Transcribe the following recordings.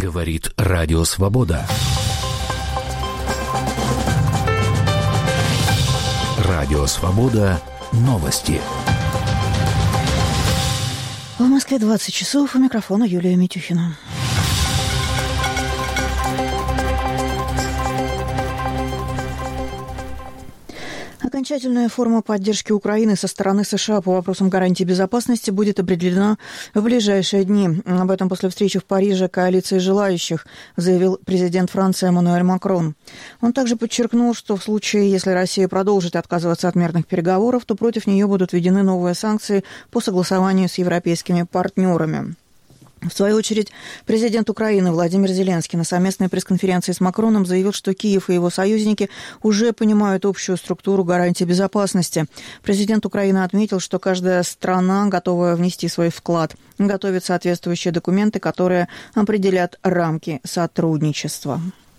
Говорит Радио Свобода. Радио Свобода. Новости. В Москве 20 часов. У микрофона Юлия Митюхина. Окончательная форма поддержки Украины со стороны США по вопросам гарантии безопасности будет определена в ближайшие дни. Об этом после встречи в Париже коалиции желающих заявил президент Франции Эммануэль Макрон. Он также подчеркнул, что в случае, если Россия продолжит отказываться от мирных переговоров, то против нее будут введены новые санкции по согласованию с европейскими партнерами. В свою очередь, президент Украины Владимир Зеленский на совместной пресс-конференции с Макроном заявил, что Киев и его союзники уже понимают общую структуру гарантии безопасности. Президент Украины отметил, что каждая страна, готовая внести свой вклад, готовит соответствующие документы, которые определят рамки сотрудничества.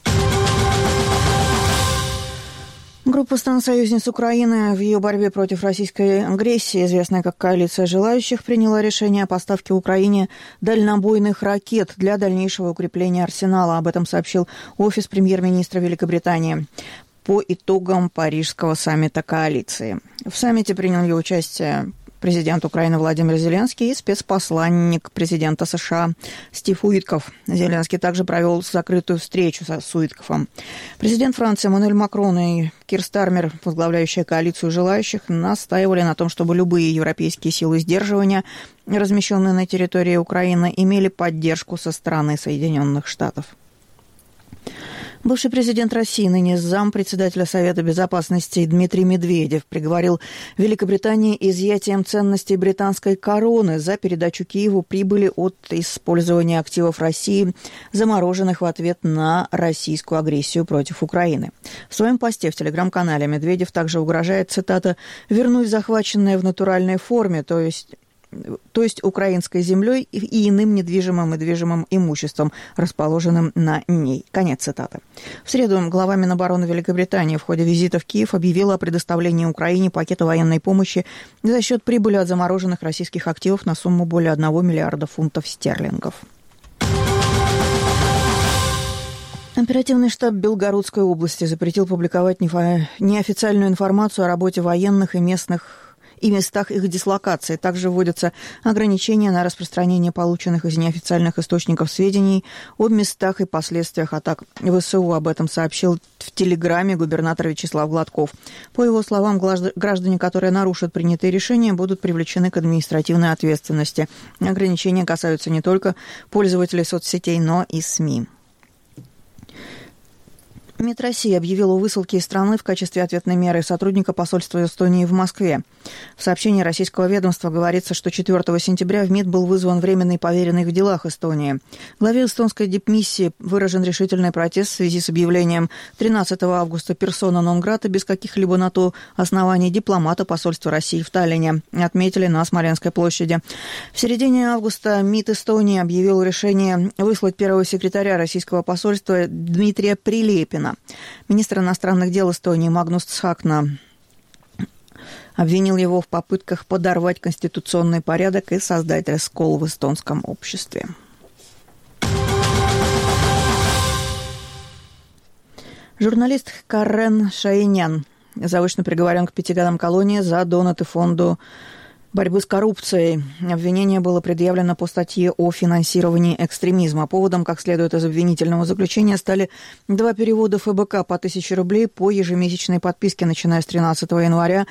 Группа стран-союзниц Украины в ее борьбе против российской агрессии, известная как коалиция желающих, приняла решение о поставке Украине дальнобойных ракет для дальнейшего укрепления арсенала. Об этом сообщил офис премьер-министра Великобритании по итогам Парижского саммита коалиции. В саммите приняли участие президент Украины Владимир Зеленский и спецпосланник президента США Стив Уитков. Зеленский также провел закрытую встречу с Уиткофом. Президент Франции Эммануэль Макрон и Кир Стармер, возглавляющие коалицию желающих, настаивали на том, чтобы любые европейские силы сдерживания, размещенные на территории Украины, имели поддержку со стороны Соединенных Штатов. Бывший президент России, ныне зампредседателя Совета Безопасности Дмитрий Медведев приговорил Великобритании изъятием ценностей британской короны за передачу Киеву прибыли от использования активов России, замороженных в ответ на российскую агрессию против Украины. В своем посте в телеграм-канале Медведев также угрожает, цитата, «вернуть захваченное в натуральной форме», то есть украинской землей и иным недвижимым и движимым имуществом, расположенным на ней. Конец цитаты. В среду глава Минобороны Великобритании в ходе визита в Киев объявила о предоставлении Украине пакета военной помощи за счет прибыли от замороженных российских активов на сумму более 1 миллиарда фунтов стерлингов. Оперативный штаб Белгородской области запретил публиковать неофициальную информацию о работе военных и местах их дислокации. Также вводятся ограничения на распространение полученных из неофициальных источников сведений о местах и последствиях атак ВСУ. Об этом сообщил в Телеграме губернатор Вячеслав Гладков. По его словам, граждане, которые нарушат принятые решения, будут привлечены к административной ответственности. Ограничения касаются не только пользователей соцсетей, но и СМИ. МИД России объявил о высылке из страны в качестве ответной меры сотрудника посольства Эстонии в Москве. В сообщении российского ведомства говорится, что 4 сентября в МИД был вызван временный поверенный в делах Эстонии. Главе эстонской дипмиссии выражен решительный протест в связи с объявлением 13 августа персона нон-грата без каких-либо на то оснований дипломата посольства России в Таллине, отметили на Смоленской площади. В середине августа МИД Эстонии объявил решение выслать первого секретаря российского посольства Дмитрия Прилепина. Министр иностранных дел Эстонии Магнус Цхакна обвинил его в попытках подорвать конституционный порядок и создать раскол в эстонском обществе. Журналист Карен Шаинян заочно приговорен к 5 годам колонии за донаты фонду борьбы с коррупцией. Обвинение было предъявлено по статье о финансировании экстремизма. Поводом, как следует из обвинительного заключения, стали 2 перевода ФБК по 1000 рублей по ежемесячной подписке, начиная с 13 января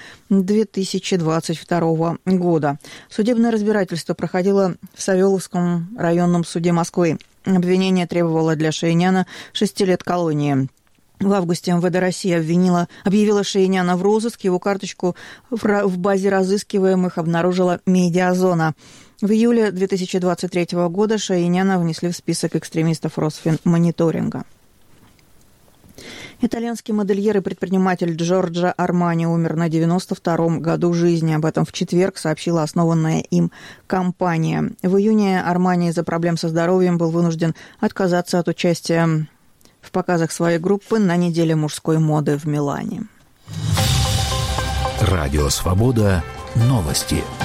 2022 года. Судебное разбирательство проходило в Савеловском районном суде Москвы. Обвинение требовало для Шаиняна 6 лет колонии. В августе МВД России объявила Шаиняна в розыск. Его карточку в базе разыскиваемых обнаружила «Медиазона». В июле 2023 года Шаиняна внесли в список экстремистов Росфинмониторинга. Итальянский модельер и предприниматель Джорджо Армани умер на 92-м году жизни. Об этом в четверг сообщила основанная им компания. В июне Армани из-за проблем со здоровьем был вынужден отказаться от участия в показах своей группы на неделе мужской моды в Милане. Радио Свобода. Новости.